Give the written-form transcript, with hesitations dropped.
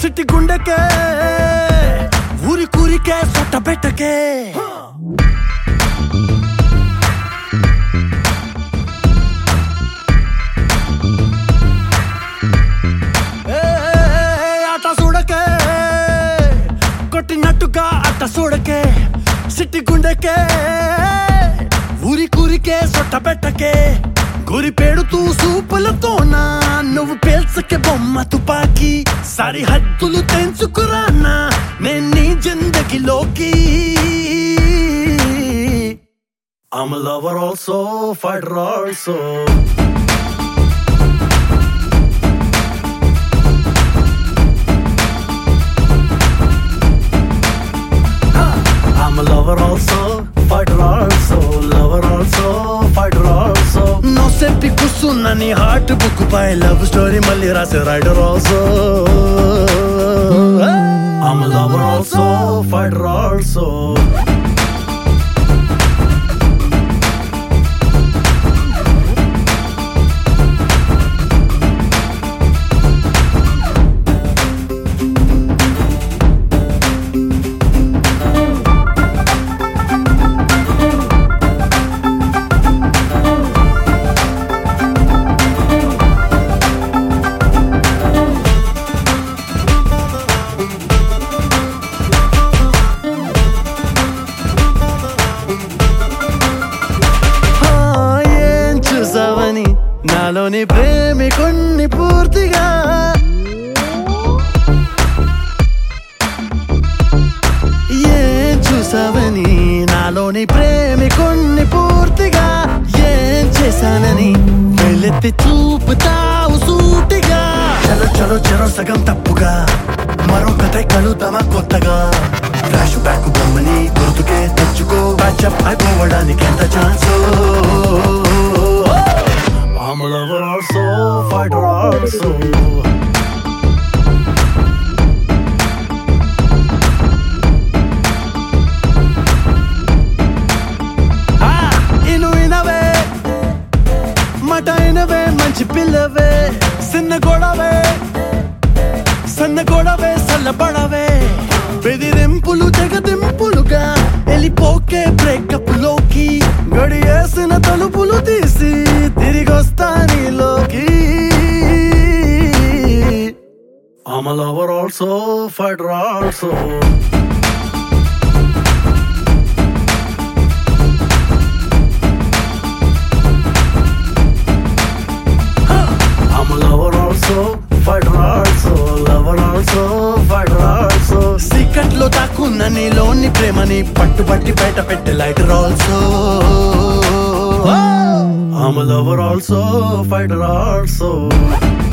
సిట్టి గుండెకే ఊరి కూరికే సొట్ట పెట్టకే ఆట చూడకే కొట్టినట్టుగా అట్ట చూడకే సిట్టి గుండెకే ఊరి కూరికే సొట్ట పెట్టకే గురి పెడుతూ సూపులతోనా నువ్వు పేల్చకే బొమ్మ తుపాకి సరిహద్దులు తెంచుకురానా నేను నీ జిందగీలోకి I'm a lover also, fighter also I'm a lover also, fighter also, lover also, fighter also. No sempi kusuna ni heart book by love story malli rase rider also. I'm a lover also, fighter also. నాలోని ప్రేమికుణ్ణి పూర్తిగా ఏం చూసావని నాలోని ప్రేమికుణ్ణి పూర్తిగా ఏం చేశానని వెళ్ళెత్తి చూపుతావు సూటిగా చలో చలో చెరో సగం తప్పుగా మరో కథ కలుద్దామా కొత్తగా ఫ్లాష్ బ్యాక్ బొమ్మని గుర్తుకే తెచ్చుకో బ్యాచప్ అయిపోవడానికి ఎంత ఛాన్సో I'm a lover also, fighter also Inu inave Mata inave manchi pillave Sinna godave salla padave Bedirimpulu jagadimpuluga Elipoke breakup loki గడియేసిన తలుపులు తీసి తిరిగొస్తా నీలోకి I'm a lover also, fighter also I'm a lover also, fighter also, lover also, fighter also సీక్రెట్లో దాక్కున్న నీలోని ప్రేమని పట్టుబట్టి బయట పెట్టే lighter also I'm a lover also, fighter also